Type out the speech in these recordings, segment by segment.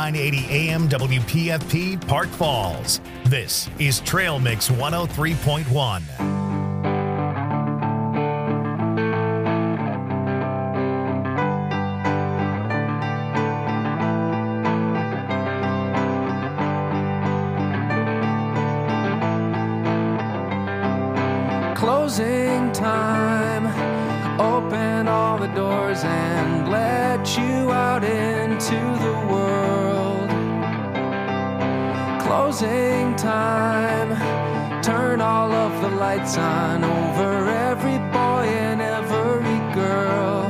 980 AM WPFP Park Falls. This is Trail Mix 103.1. Closing time, open all the doors and let you out into the world. Closing time, turn all of the lights on over every boy and every girl.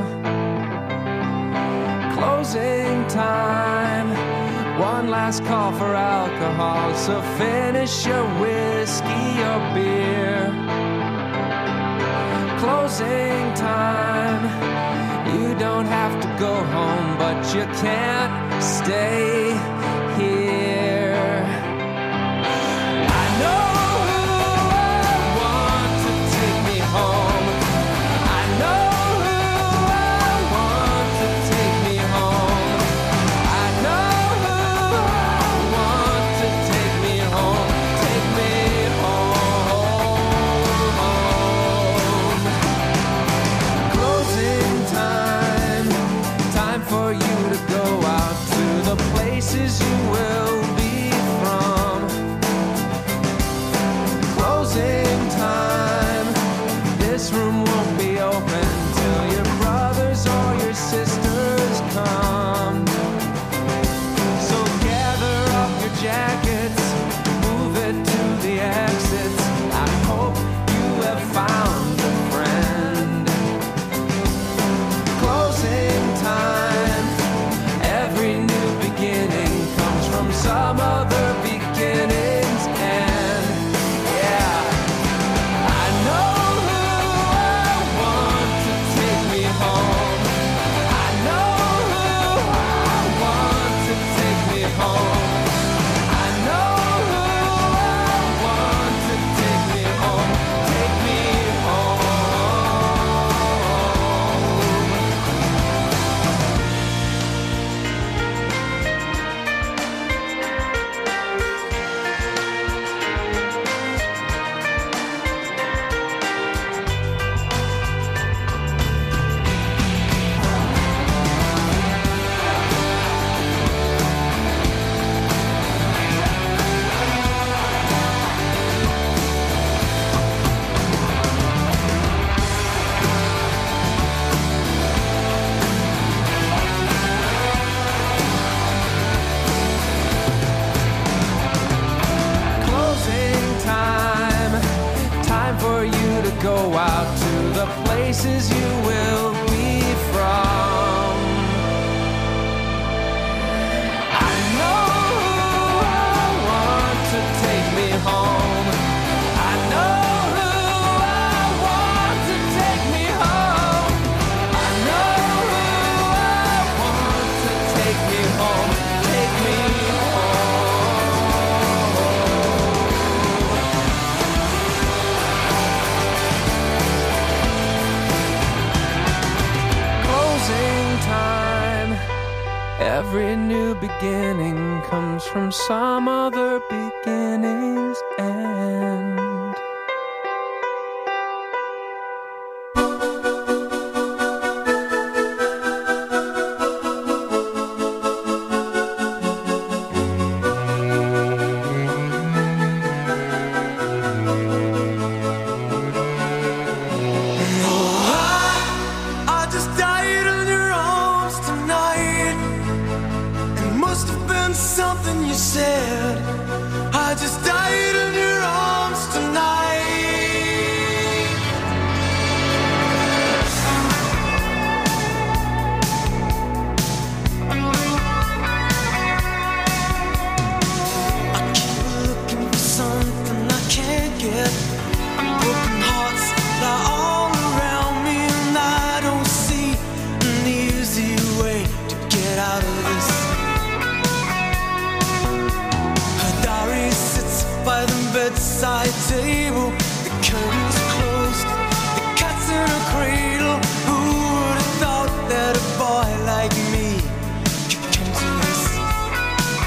Closing time, one last call for alcohol, so finish your whiskey or beer. Closing time, you don't have to go home, but you can't stay here. I know who I want to take me home. I know who I want to take me home. I know who I want to take me home. Take me home. Closing time, time for you to go out to the places you will be from. Closing time, this room won't be open till your brothers or your sisters come. So gather up your jackets, move it to the exits. I hope you have found a friend. Closing time, every new beginning comes from some other beginning's end. Yeah, I know who I want to take me home. I know who I want to take me home. I know who I want to take me home. Take me closing time, time for you to go out to the places you will be from. I know who I want to take me home. I know who I want to take me home. I know who I want to take me home. Take me closing time. Every new beginning comes from some other beginning's end. I just died in your arms tonight. It must have been something you said. I just died in your arms tonight. I keep looking for something I can't get. Broken hearts lie all around me, and I don't see an easy way to get out of this. Her diary sits by the bedside table. The curtains closed, the cat's in a cradle. Who would have thought that a boy like me could come to this?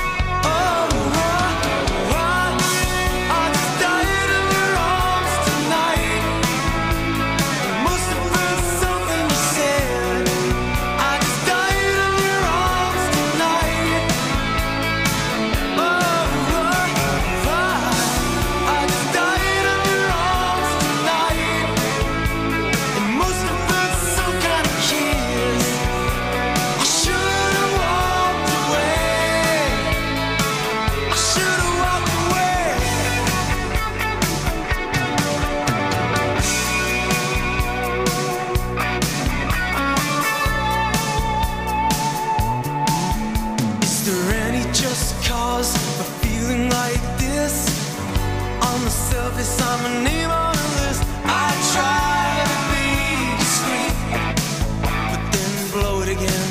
cause for feeling like this. On the surface, I'm a name on a list. I try to be discreet, but then blow it again.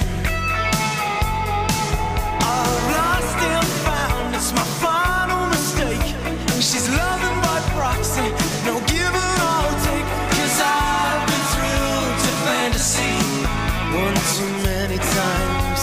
I've lost and found, it's my final mistake. She's loving by proxy, no give or take. Cause I've been thrilled to fantasy one too many times.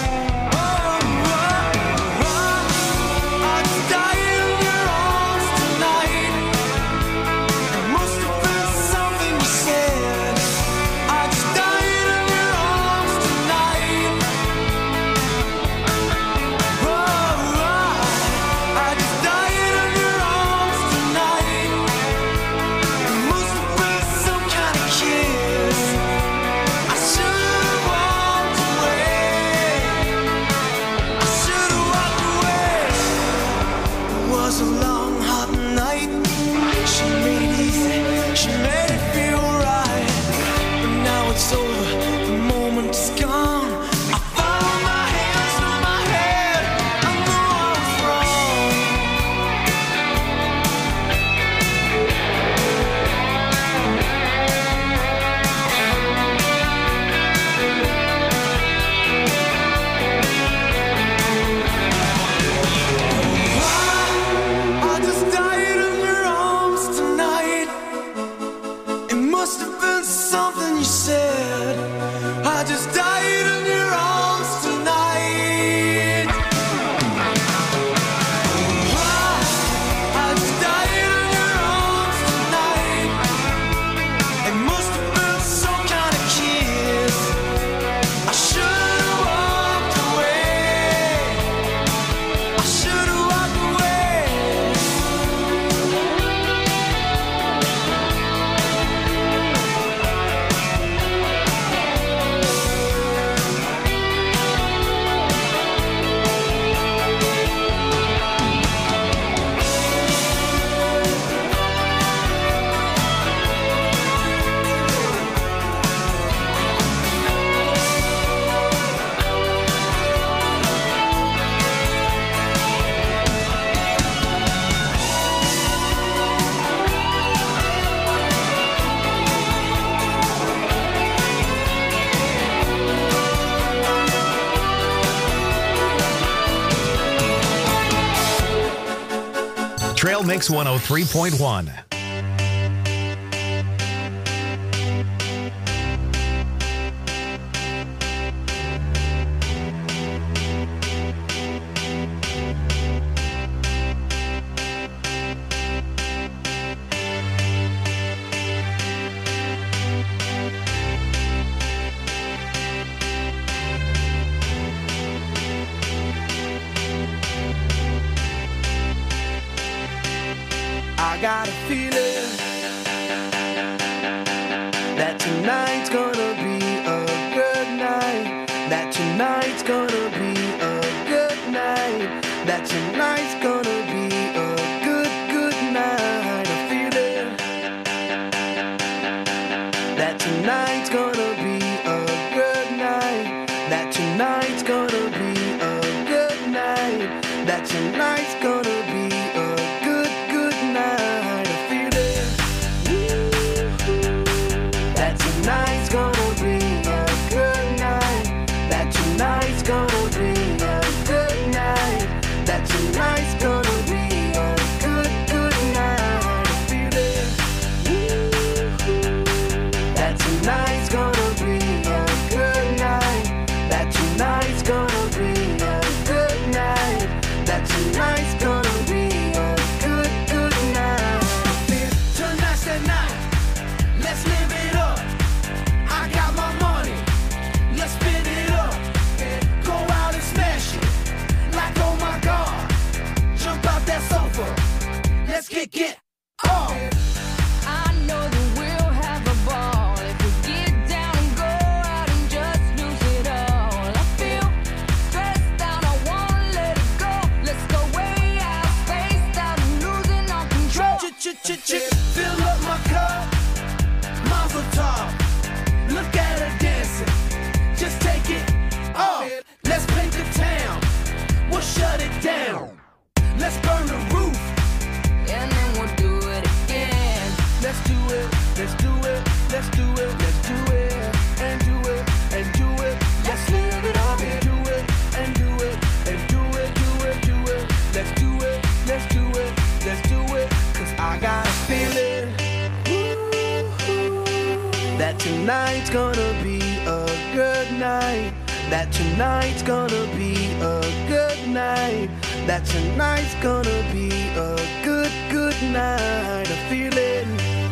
Trail Mix 103.1. I got a feeling that tonight's gonna be a good night. That tonight's gonna be a good night. That tonight's gonna be a good night. A feeling that tonight's gonna be a good night. That tonight's gonna be a good night. That tonight's gonna be a good night. I feel it. That tonight's gonna be a good night. That tonight's gonna be a good night. That tonight's gonna be a good night. I feel it. That tonight's gonna be a good night. That tonight's gonna be a good night. That tonight's gonna be a good night. Tonight's the night. Let's live it up. I got my money. Let's spin it up. Go out and smash it. Like oh my God. Jump out that sofa. Let's get off. I know that we'll have a ball if we get down and go out and just lose it all. I feel stressed out, I wanna let it go. Let's go way out, spaced out and losing all control. Fill up my cup, Mazel tov. Look at her dancing, just take it off. Let's paint the town, we'll shut it down. Let's burn the roof. And then we'll do it again. Let's do it, let's do it, let's do it, let's do it, and do it, and do it. Let's live it up and do it, and do it, and do it, do it, do it. Let's do it, let's do it, let's do it. Cause I got a feeling that tonight's gonna be a good night. That tonight's gonna be a good night. That tonight's gonna be a good, good night. A feeling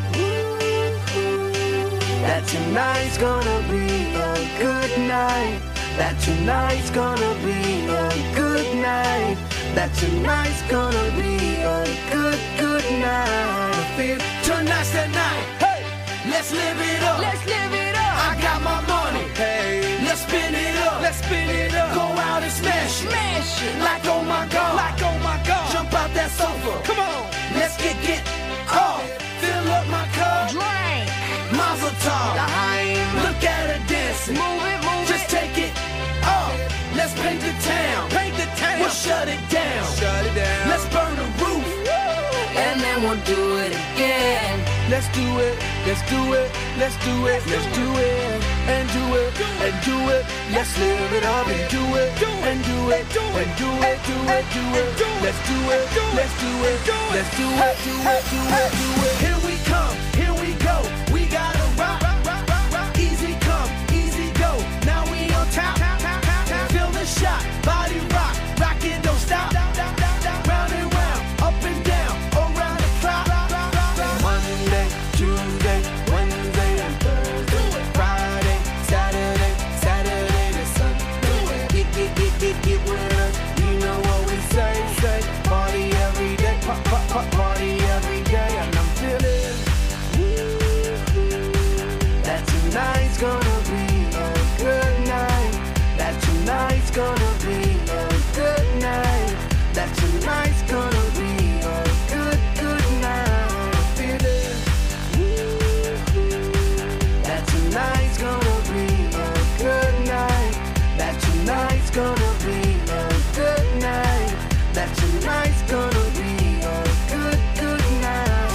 that tonight's gonna be a good night. That tonight's gonna be a good night. That tonight's gonna be a good, good night. I feel tonight's the night. Hey, let's live it up. Let's live it up. I got my money. Hey, let's spin it up. Let's spin it up. Go out and smash it. Smash it. Like oh my God. Like oh my God. Jump out that sofa. Come on. Let's get off. Fill up my cup. Drink. Mazel tov. Look at her dancing. Move it, move Just it. take it off. Let's paint the town. Paint the town. We'll shut it down. Shut it down. Let's burn the roof. And then we'll do it again. Let's do it. Let's do it. Let's do it. Let's do it. And do it. And do it. Let's live it up and do it. And do it. And do it. Do it. Do it. Let's do it. Let's do it. Let's do it. Do it. Do it. Do it. Here we come. Here we go. We gotta rock. Easy come. Easy go. Now we on top. Feel the shot. Body rock. Rock it. Don't stop. Round and round. Up and down. Around the clock. Monday, Tuesday, Wednesday, and Thursday. Friday, Saturday, Saturday to Sunday. Get with us. You know what we say. Party every day. Party every day. And I'm feeling that tonight's gonna be a good night. That tonight's gonna be a good night. That tonight's gonna be a good, good night. I'm feeling that tonight's gonna be a good night. That tonight's gonna be a good night. That tonight's gonna be a good, good night.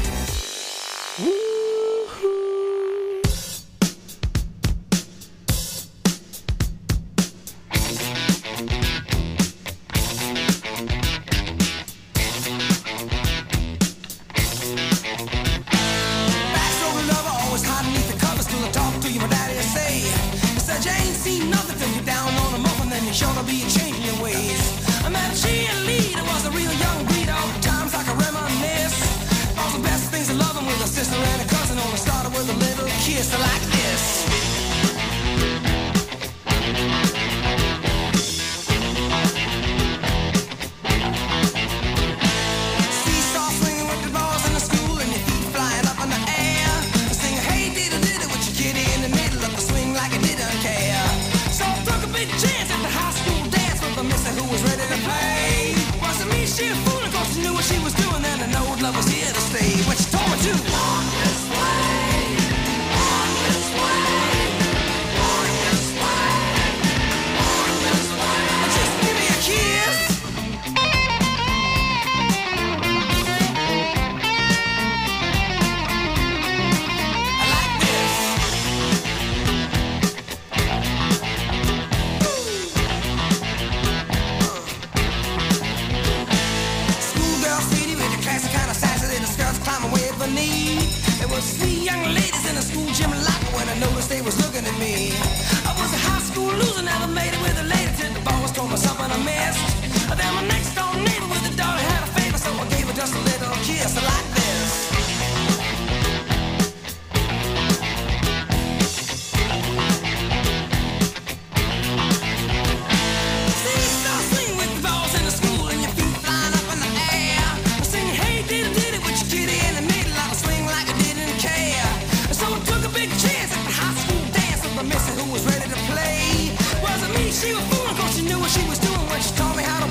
Backstory lover, always hiding beneath the covers till I talk to you, my daddy will say. He said you ain't seen nothing till you're down on the muffin, then you're sure to be changing your ways. I met a cheerleader, was a real young breed, all the times I can reminisce. All the best things of loving with a sister and a cousin, only started with a little kiss like this. Seesaw swinging with the balls in the school and your feet flying up in the air. Singing, hey, diddle diddle with your kitty in the middle of the swing like I didn't care. So I took a big chance at the high school dance with the mister who was ready to play. Wasn't me, she a fool, of course she knew what she was doing, and I know love was here to stay. What she told me to. On this way, on this way, on this way, on this way. Just give me a kiss. I like this. Schoolgirl sweetie with the classic kind of sassy little skirts climbing way up her knee. There was three young ladies in the school gym locker when I noticed they was looking at me. I was a high school loser, never made it with a lady till the boss told me something I missed. Then my next door neighbor with the daughter had a favor, so I gave her just a little kiss like this. Seesaw swing with the balls in the school and your feet flying up in the air. Singing, hey, diddle diddle with your kitty in the middle of a swing like I didn't care. So I took a big chance at the high school dance with the missus who was ready to play. Wasn't me, she was fooling, cause she knew what she was doing when she taught me how to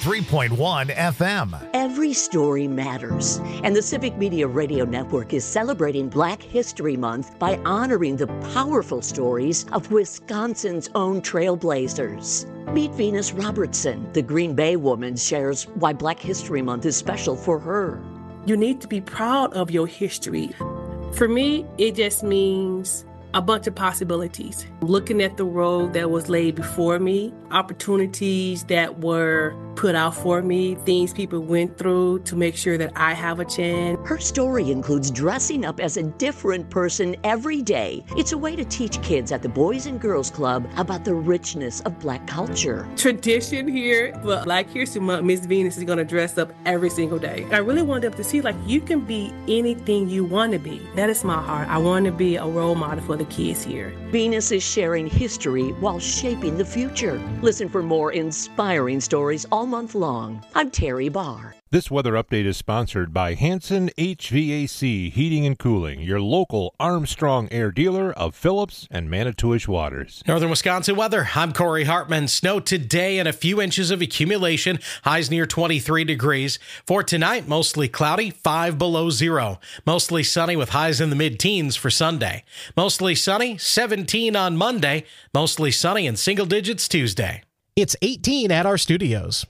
103.1 FM. Every story matters, and the Civic Media Radio Network is celebrating Black History Month by honoring the powerful stories of Wisconsin's own trailblazers. Meet Venus Robertson. The Green Bay woman shares why Black History Month is special for her. You need to be proud of your history. For me, it just means a bunch of possibilities. Looking at the road that was laid before me, opportunities that were put out for me, things people went through to make sure that I have a chance. Her story includes dressing up as a different person every day. It's a way to teach kids at the Boys and Girls Club about the richness of Black culture. Tradition here, but Black History Month, Miss Venus is going to dress up every single day. I really wanted them to see, like, you can be anything you want to be. That is my heart. I want to be a role model for the kids here. Venus is sharing history while shaping the future. Listen for more inspiring stories all month long. I'm Terry Barr. This weather update is sponsored by Hanson HVAC Heating and Cooling, your local Armstrong Air dealer of Phillips and Manitowish Waters. Northern Wisconsin weather. I'm Corey Hartman. Snow today and a few inches of accumulation. Highs near 23 degrees. For tonight, mostly cloudy, 5 below zero. Mostly sunny with highs in the mid-teens for Sunday. Mostly sunny, 17 on Monday. Mostly sunny in single digits Tuesday. It's 18 at our studios.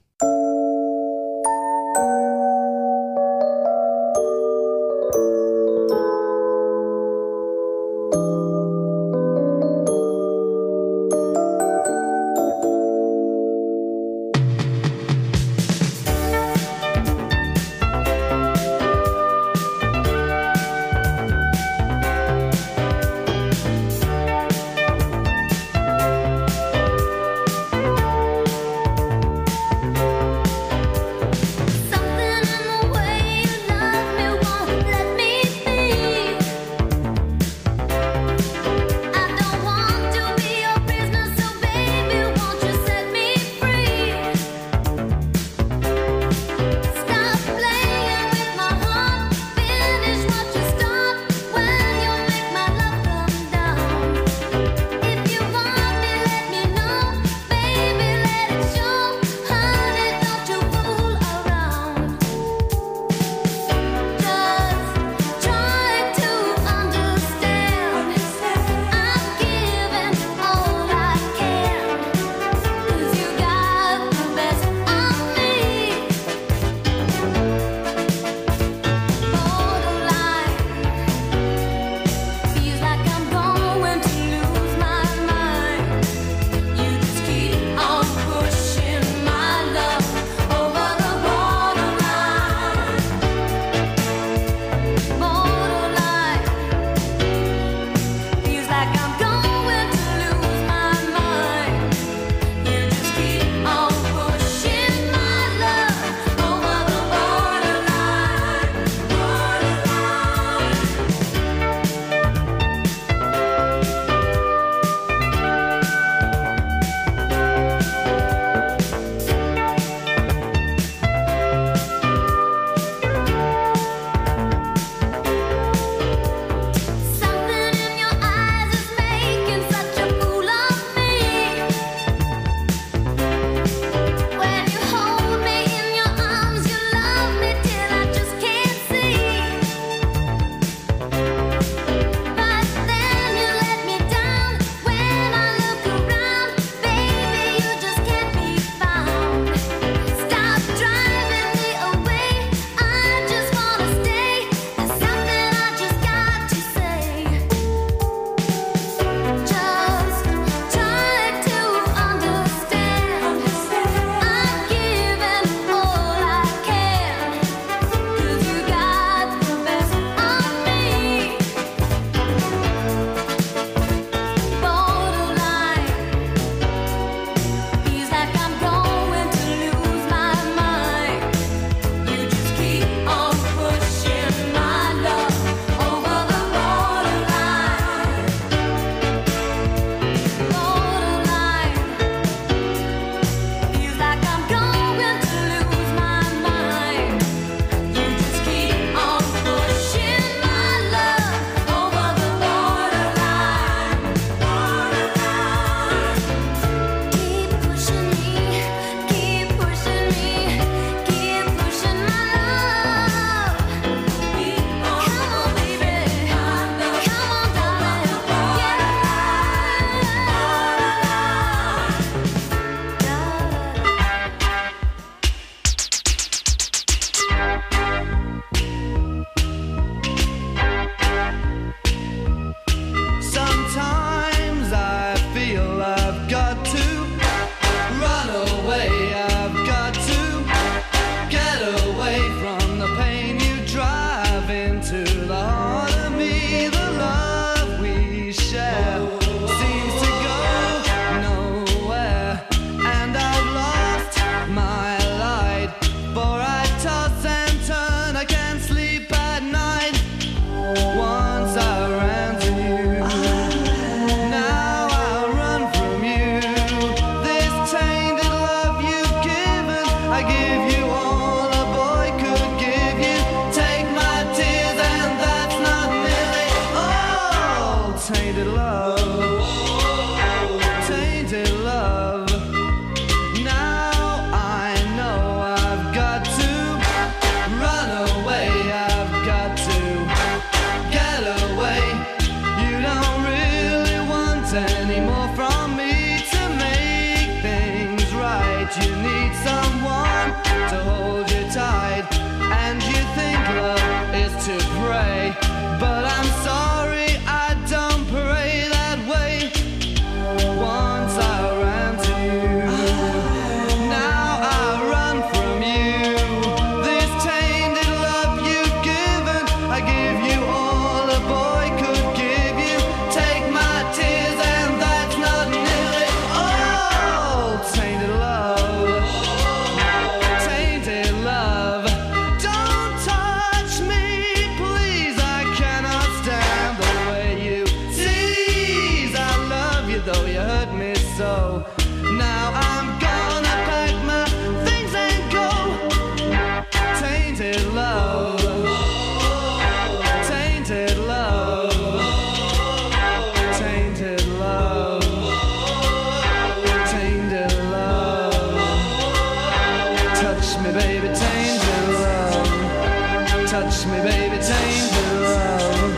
Touch me, baby, taint your love. Touch me, baby, taint your love.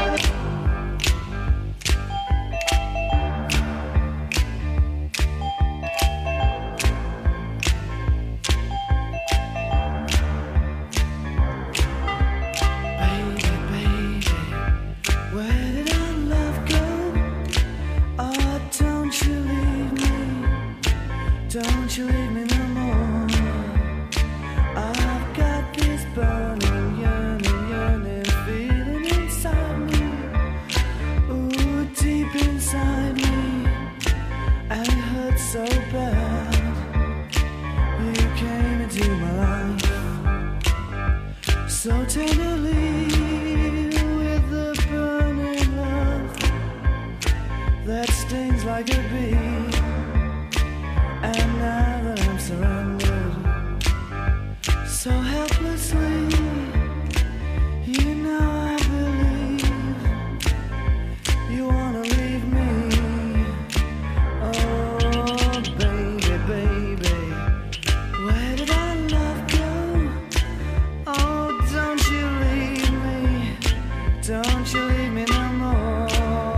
Don't you leave me no more. I've got this burning, yearning feeling inside me. Ooh, deep inside me. And it hurts so bad. You came into my life so tenderly, with the burning love that stings like a bee. And now that I'm surrounded so helplessly, you know I believe you wanna leave me. Oh, baby, baby, where did our love go? Oh, don't you leave me, don't you leave me no more.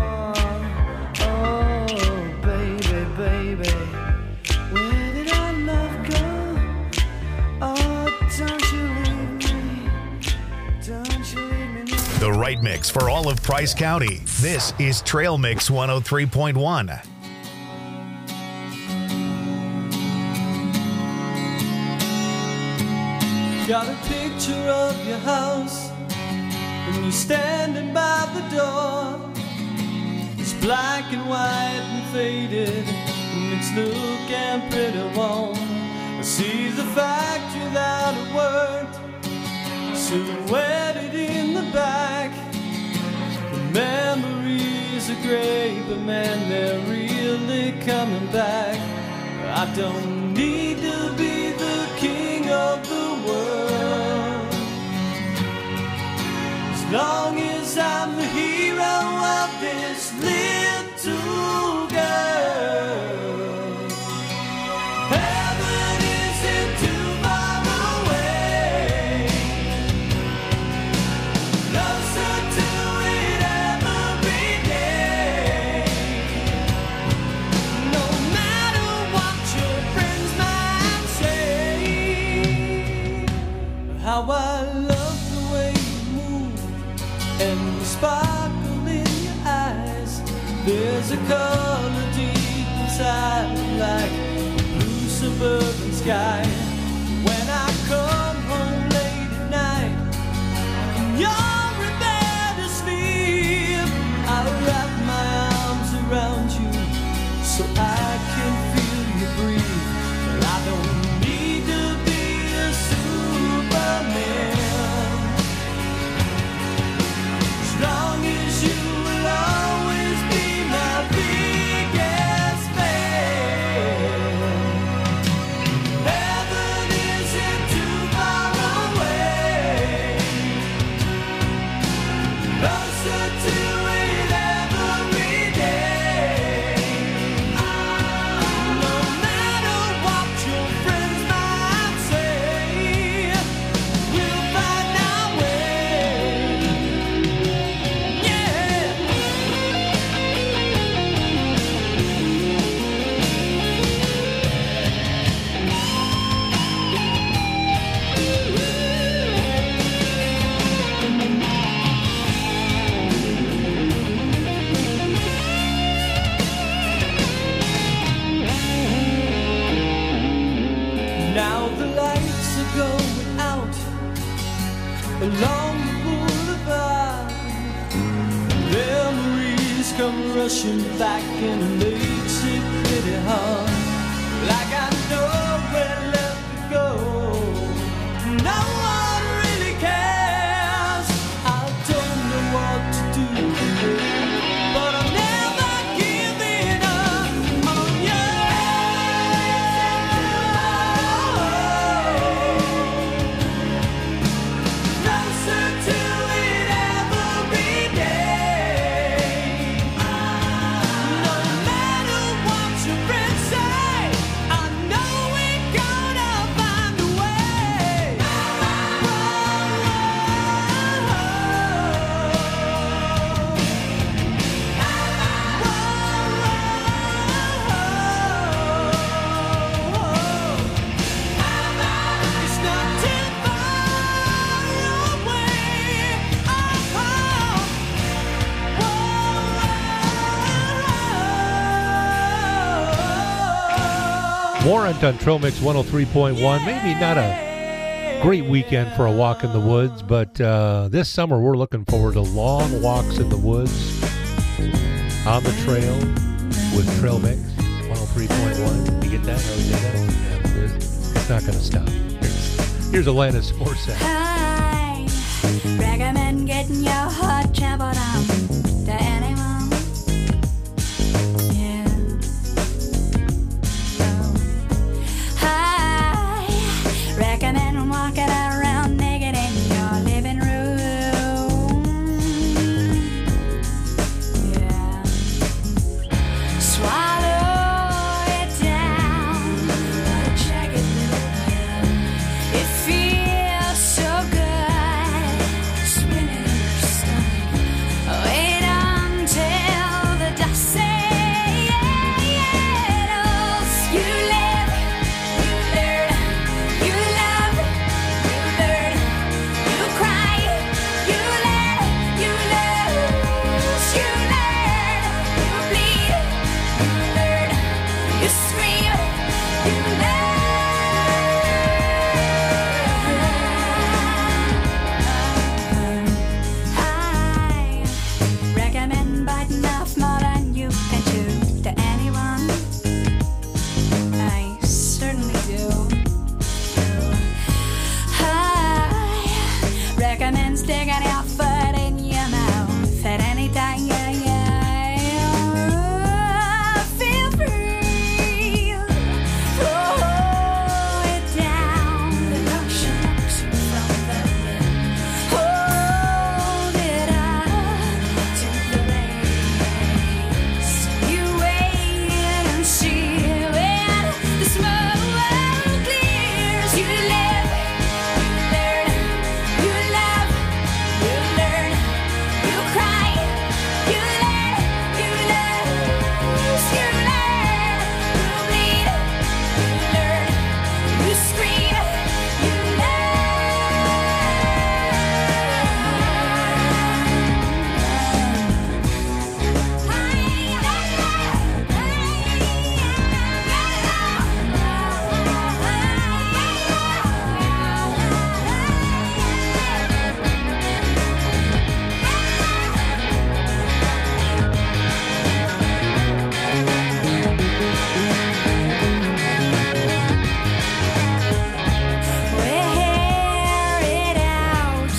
Oh, baby, baby, where did our love go? Oh, don't you leave me, don't you leave me no. The right mix for all of Price County. This is Trail Mix 103.1. Got a picture of your house, and you're standing by the door. It's black and white and faded, and it's looking pretty warm. I see the factory that it worked, silhouetted in the back. The memories are great, but man, they're really coming back. I don't need to be the king of the world, as long as I'm the hero of this little girl. Heaven isn't too far away, closer to it every day. No matter what your friends might say, how I love the way you move and the sparkle in your eyes. There's a color deep inside, like a blue suburban sky. When I come home late at night and you're in bed asleep, I wrap my arms around you so I can feel you breathe. But I don't need to be a Superman, as long as you will always be my biggest fan. Heaven isn't too far away, closer to it every day. No matter what your friends might say, we'll find our way. Yeah. Now the lights are going out along the boulevard. Memories come rushing back and it makes it pretty hard. Like I know where left to go. No one really cares. I don't know what to do, but I'm never giving up on you. Closer to it every day. No matter what your friends say, Warrant on Trail Mix 103.1. Maybe not a great weekend for a walk in the woods, but this summer we're looking forward to long walks in the woods, on the trail, with Trail Mix 103.1. You get that? Oh, you get that? Yeah, it's not going to stop. Here's Alanis Morissette. I recommend getting your heart trampled on to anyone. Yeah. I recommend walking around naked in your living room. Yeah. Swallow it down, but check it out. It feels so good, spinning in your stomach. Wait until the dust settles. You live, you learn, you love, you learn, you cry, you let, you lose, you learn, you bleed, you learn, you scream, you learn. I recommend biting off more than you can chew to anyone. I certainly do. I recommend sticking your foot in your mouth at any time. Feel free. Throw it down. The ocean knocks you from the lid. Hold it up to the race. You wait and see when the smoke clears. You live, you learn, you love, you learn, you cry, you let, you lose, you learn, you bleed, you learn, you scream, you learn. Wear it out.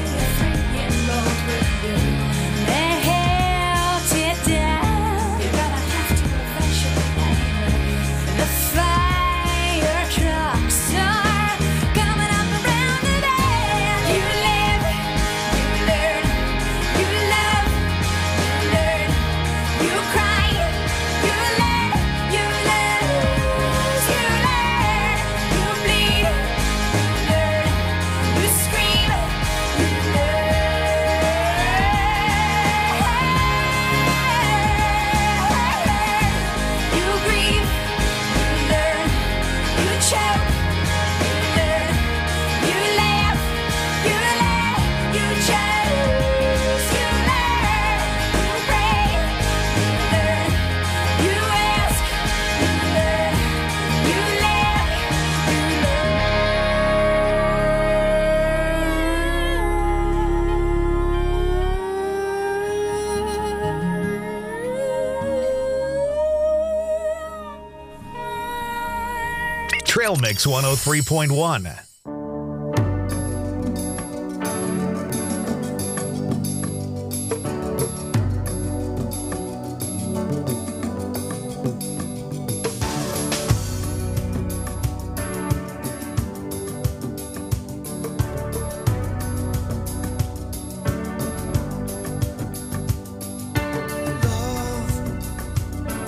They held it down. You're gonna have to eventually. The fire trucks are coming up around the bend. You live, you learn, you love, you learn, you cry, you let, you lose, you learn, you bleed, you learn, you scream, you learn, you grieve, you learn, you choke, you learn, you laugh, you laugh, you choose, you learn, you pray, you learn, you ask, you learn, you live, you Trail Mix 103.1.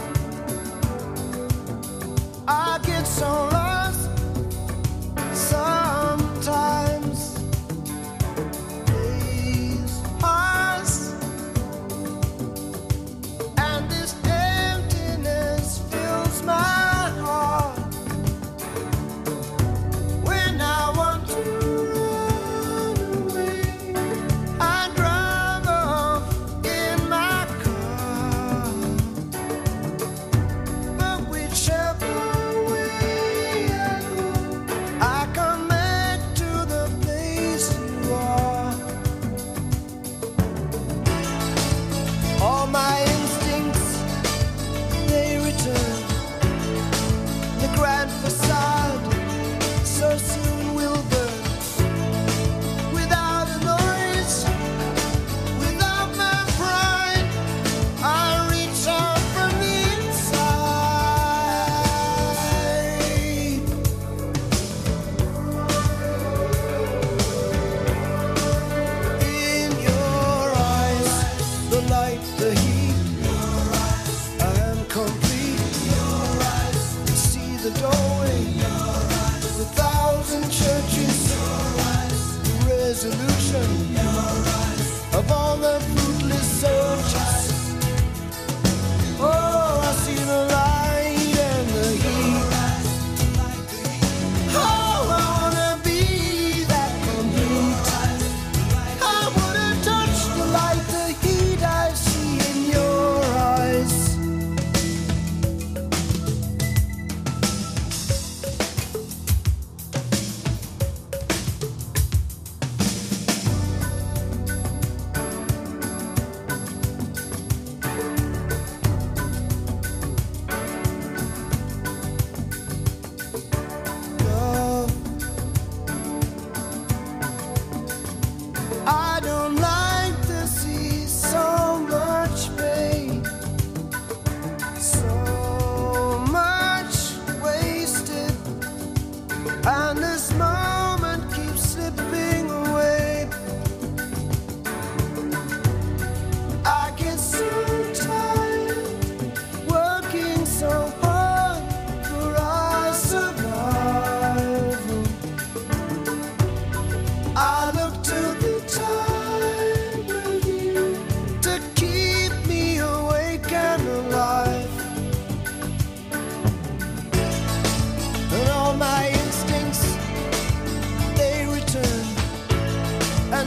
I get so lost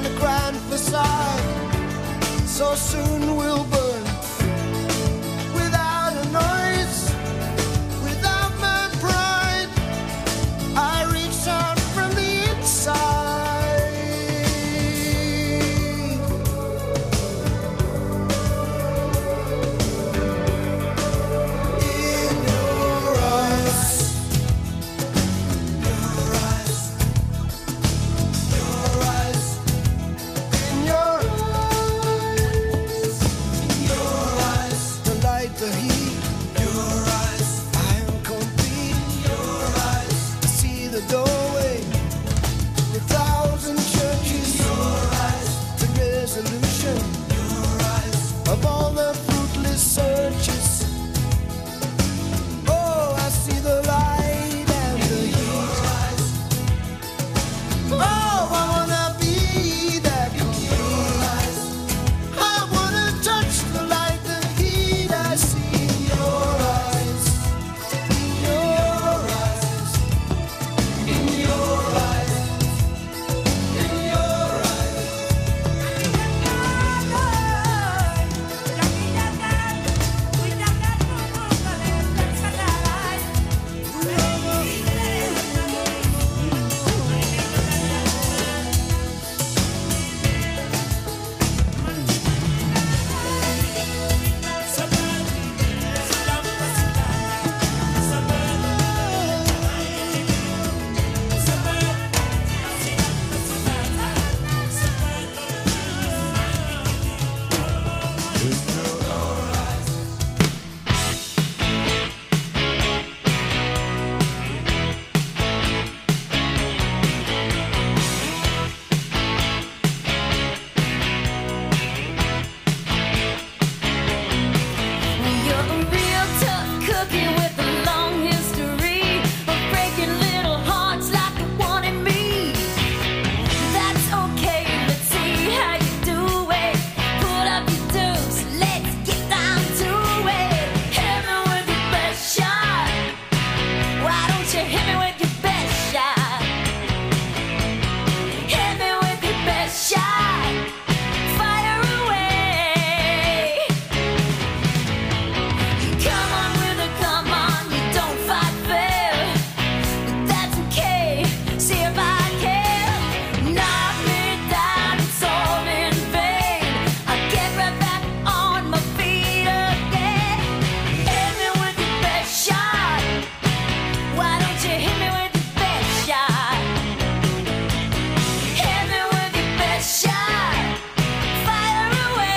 and the grand facade so soon will burn without a noise, without my pride. I reach out from the inside. In your eyes, your eyes, your eyes, in your eyes, your eyes, the light, the heat, your eyes, I am complete, your eyes, I see the doorway, the thousand churches, your eyes, the resolution, your eyes, of all the fruitless searches. Oh, I see the light and the heat. Oh, I wanna be that complete. I wanna touch the light, the heat I see in your eyes. In your eyes. In your eyes. In your eyes. You're a real tough cookie with a long history of breaking little hearts like the one in me. That's okay, let's see how you do it. Put up your dukes, let's get down to it. Hit me with your best shot. Why don't you hit me with your best shot? Hit me with your best shot. Fire away. Come on with it, come on, you don't fight fair. But that's okay, see if I care. Knock me down, it's all in vain. I'll get right back on my feet again. Hit me with your best shot. Why don't you hit me with your best shot? Hit me with your best shot. Fire away.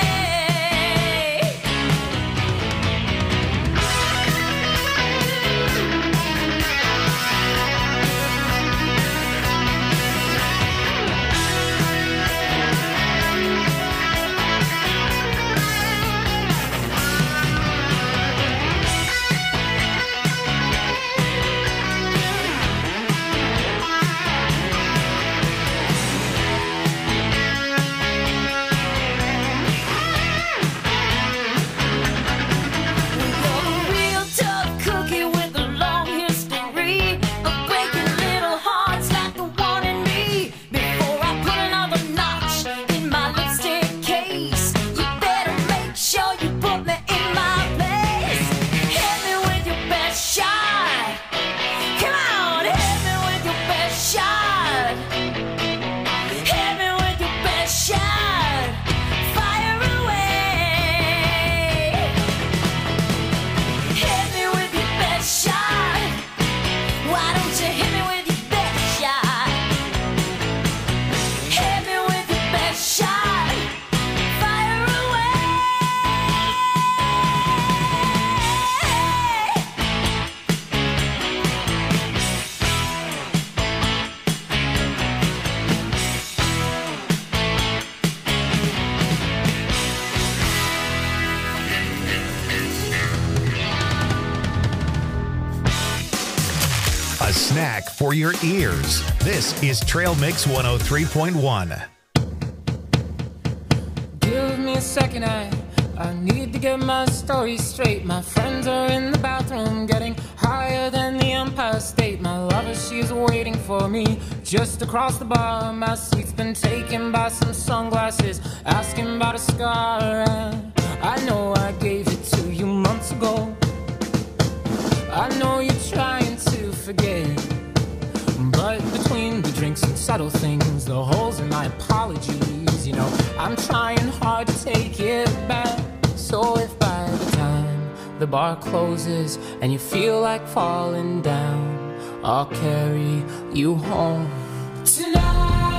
You're a real tough cookie with a long history of breaking little hearts like the one in me. Before I put another notch in my lipstick case, you better make sure you put me in my place. Hit me with your best shot. Come on, hit me with your best shot. Hit me with your best shot. Fire away. Hit me with your best shot. Why don't you hit me with your best shot? Hit me with your best shot. Fire away. A snack for your ears. This is Trail Mix 103.1. Give me a second, I need to get my story straight. My friends are in the bathroom getting Higher than the Empire State, my lover, she's waiting for me. Just across the bar, my seat's been taken by some sunglasses, asking about a scar. And I know I gave it to you months ago. I know you're trying to forget, but between the drinks and subtle things, the holes in my apologies, you know, I'm trying hard to take it back. So if by the time the bar closes and you feel like falling down, I'll carry you home tonight.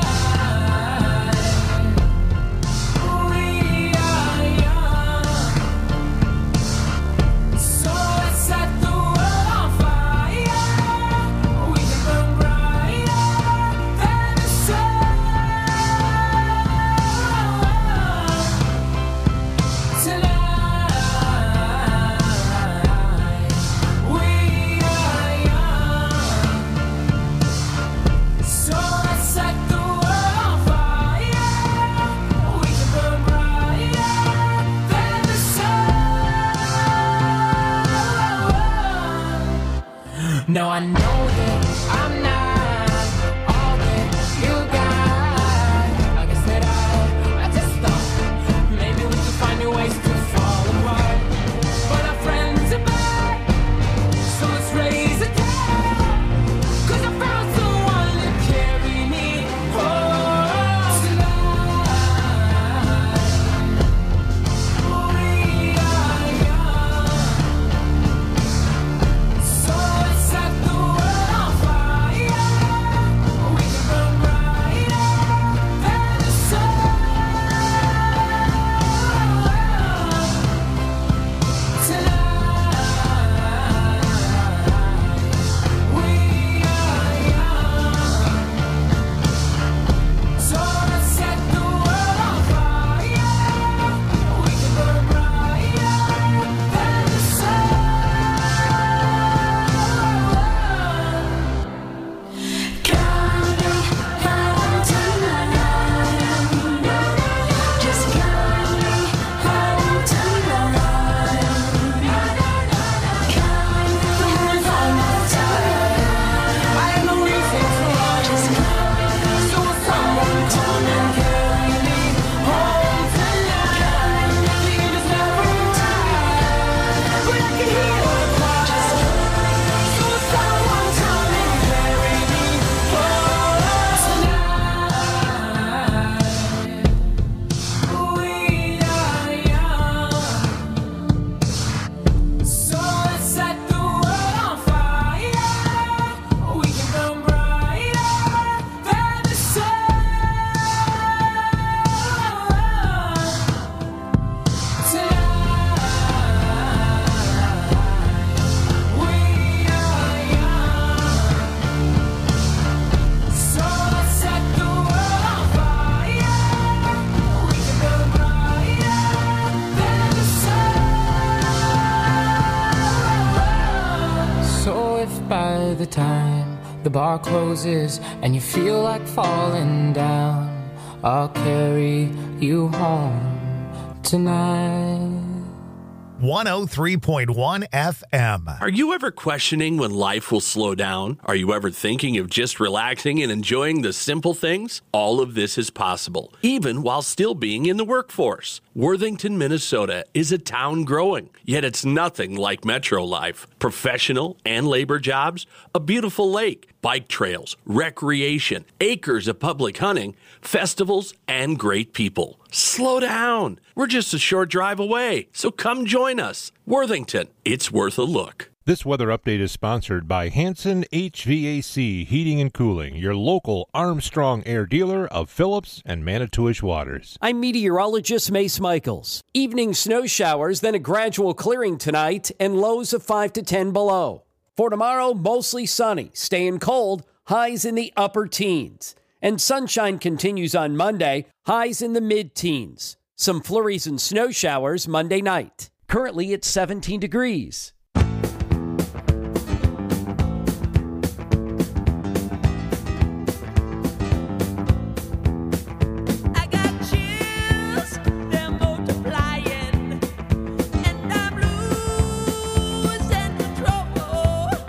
Now I know that I'm not all that you got. I guess that I just thought maybe we could find new ways to fall apart. But our friends are back, so let's raise a toast. 'Cause I found someone to carry me home tonight. We are young, so let's set the world on fire. We can burn brighter than the sun tonight. We are young, so let's set the world on fire. We can burn brighter than the sun. So let's set the world on fire. We can burn brighter than the sun tonight. We are young, so let's set the world on fire. We can burn brighter than the sun. So if by the time the bar closes and you feel like falling down, I'll carry you home tonight. 103.1 FM. Are you ever questioning when life will slow down? Are you ever thinking of just relaxing and enjoying the simple things? All of this is possible, even while still being in the workforce. Worthington, Minnesota is a town growing, yet it's nothing like metro life. Professional and labor jobs, a beautiful lake, bike trails, recreation, acres of public hunting, festivals, and great people. Slow down. We're just a short drive away, so come join us. Worthington, it's worth a look. This weather update is sponsored by Hanson HVAC Heating and Cooling, your local Armstrong Air dealer of Phillips and Manitowish waters. I'm meteorologist Mace Michaels. Evening snow showers, then a gradual clearing tonight, and lows of 5 to 10 below. For tomorrow, mostly sunny, staying cold, highs in the upper teens. And sunshine continues on Monday, highs in the mid-teens. Some flurries and snow showers Monday night. Currently it's 17 degrees. Multiplying, and I'm losing control.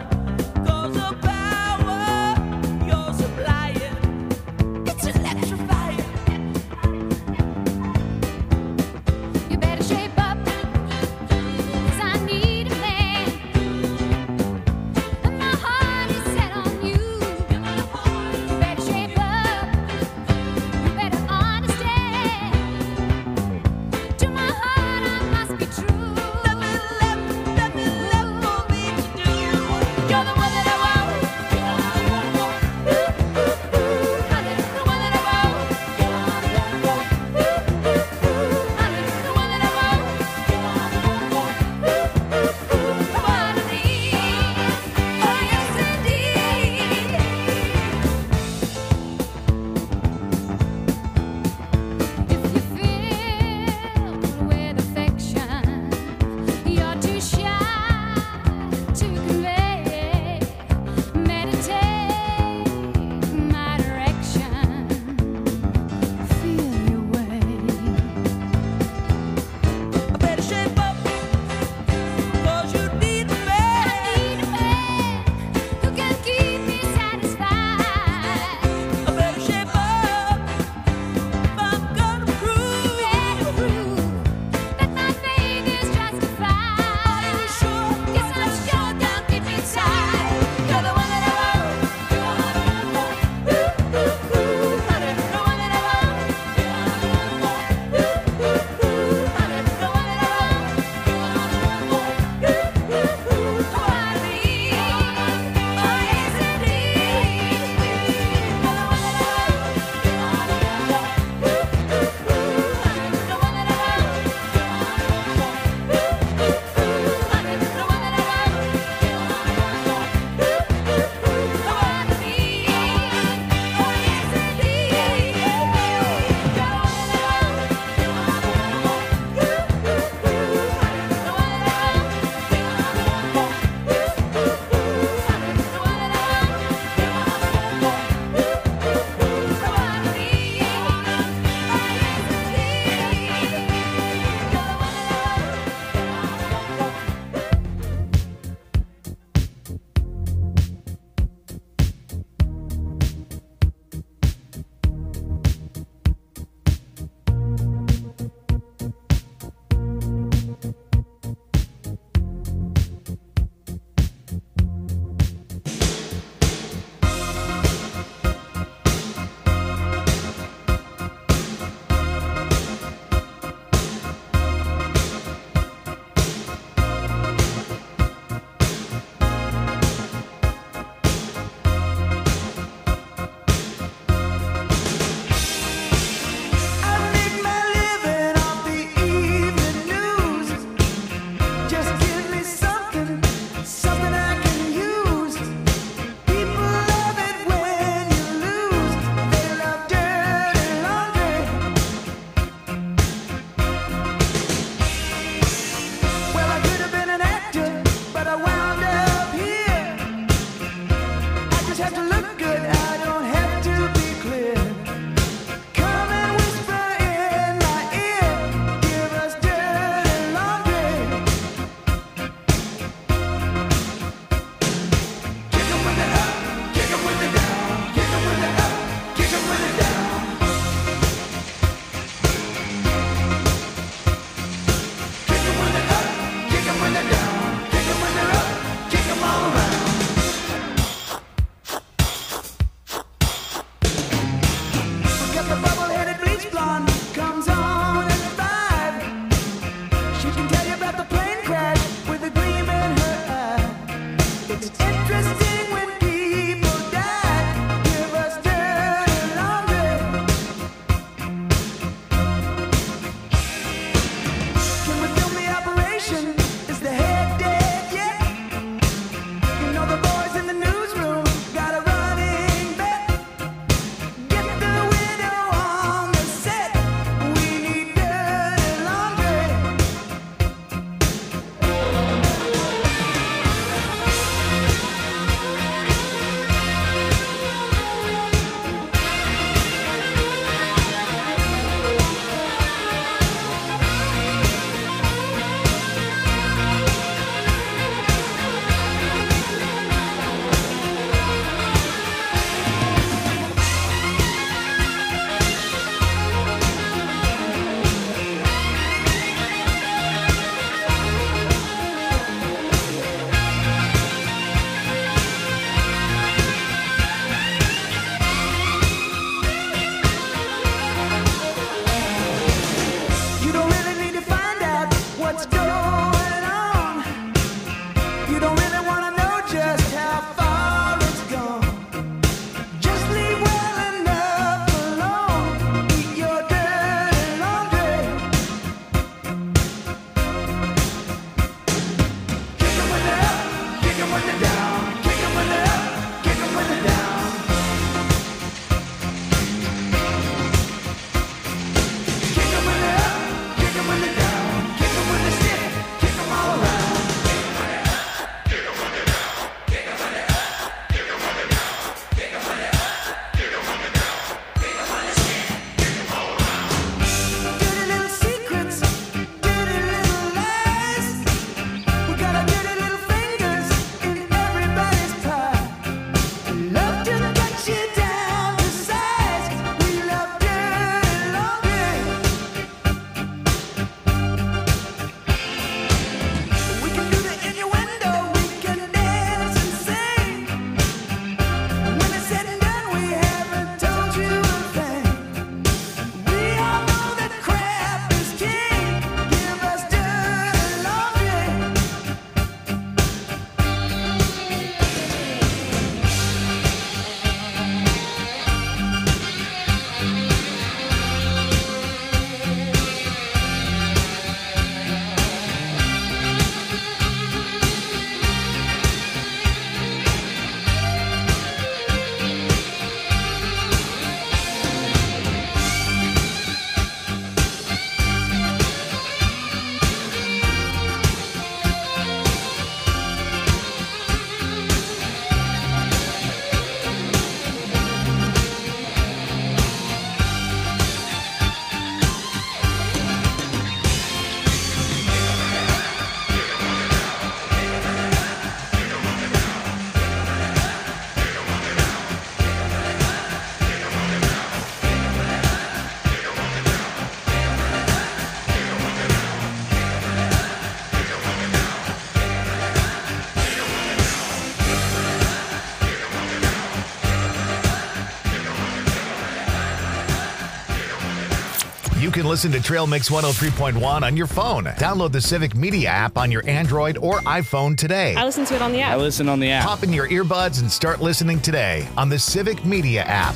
You can listen to Trail Mix 103.1 on your phone. Download the Civic Media app on your Android or iPhone today. I listen to it on the app. I listen on the app. Pop in your earbuds and start listening today on the Civic Media app.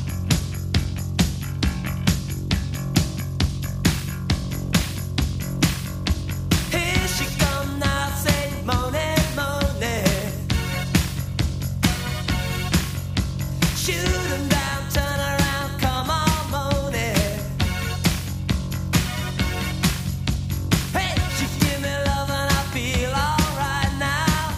Here she come now, say money, money. Shoot 'em down, turn around, come on, money. Hey, she give me love and I feel alright now.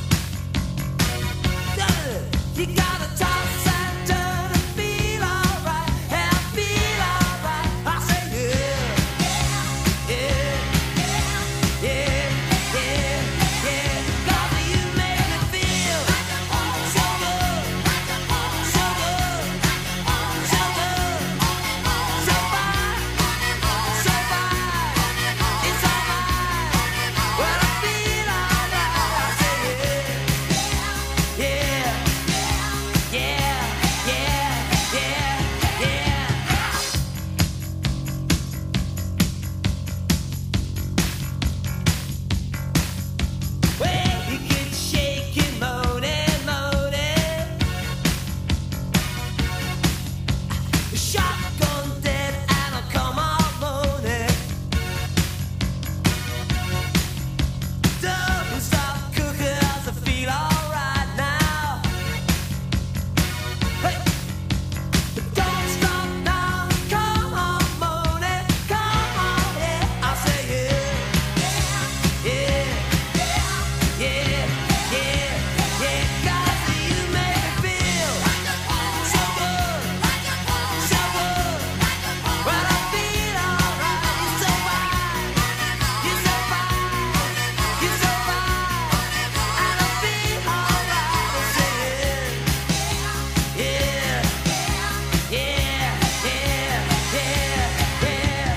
You gotta toss and turn and feel alright, and I feel alright. I say yeah, yeah, yeah, yeah, yeah. 'Cause you make me feel so good, so good, so good, so fine, so fine. It's alright when I feel alright. I say yeah, yeah, yeah, yeah, yeah, yeah. Well, you get shaking, moaning, moaning. Shotgun dead and I'll come on moaning. Don't stop cooking as I feel alright now. Hey, don't stop now. Come on, moaning, come on, yeah. I say yeah, yeah, yeah, yeah, yeah. 'Cause you make me feel so good, so good. When I feel alright, you're so fine, you're so fine, you're so fine, and I feel alright. I say yeah, yeah, yeah, yeah, yeah.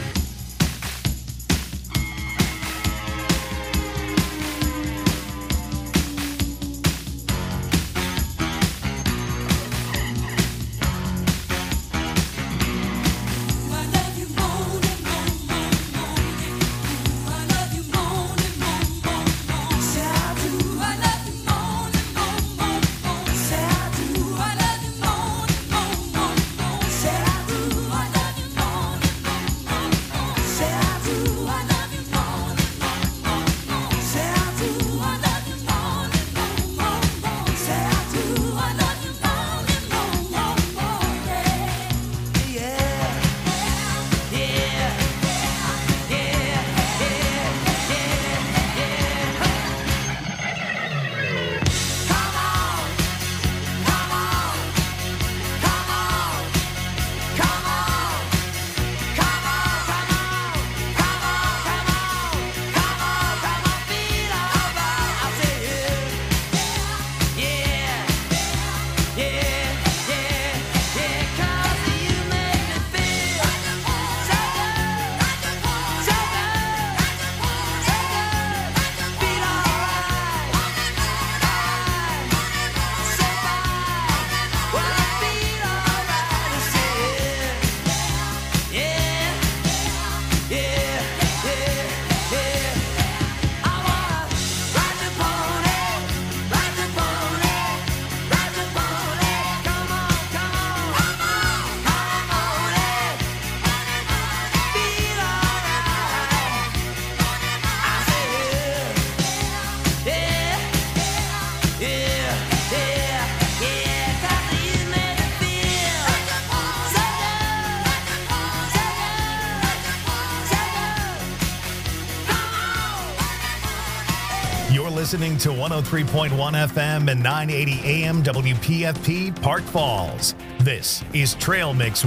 You're listening to 103.1 FM and 980 AM WPFP Park Falls. This is Trail Mix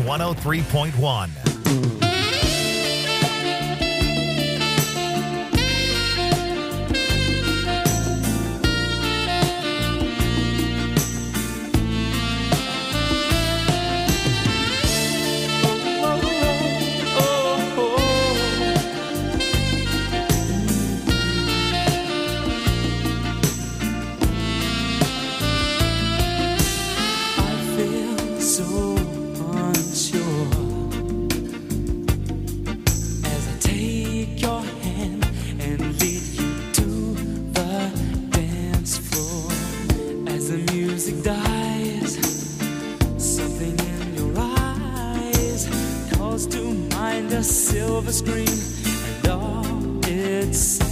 103.1. I feel so unsure. yours to mind a silver screen and all its